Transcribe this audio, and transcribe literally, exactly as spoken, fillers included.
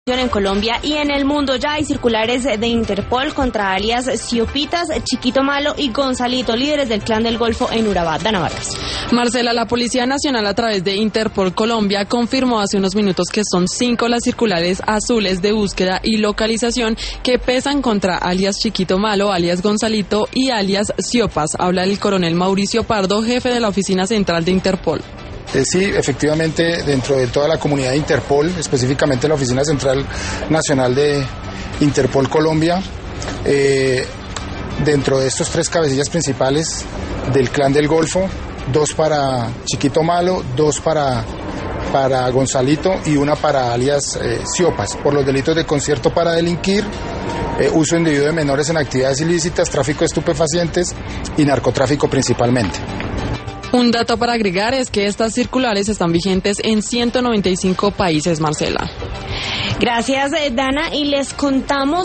En Colombia y en el mundo ya hay circulares de Interpol contra alias Siopitas, Chiquito Malo y Gonzalito, líderes del Clan del Golfo en Urabá. Dana Vargas. Marcela, la Policía Nacional a través de Interpol Colombia confirmó hace unos minutos que son cinco las circulares azules de búsqueda y localización que pesan contra alias Chiquito Malo, alias Gonzalito y alias Siopas. Habla el coronel Mauricio Pardo, jefe de la Oficina Central de Interpol. Eh, sí, efectivamente, dentro de toda la comunidad de Interpol, específicamente la Oficina Central Nacional de Interpol Colombia, eh, dentro de estos tres cabecillas principales del Clan del Golfo, dos para Chiquito Malo, dos para, para Gonzalito y una para alias eh, Siopas, por los delitos de concierto para delinquir, eh, uso indebido de menores en actividades ilícitas, tráfico de estupefacientes y narcotráfico principalmente. Un dato para agregar es que estas circulares están vigentes en ciento noventa y cinco países, Marcela. Gracias, Dana, y les contamos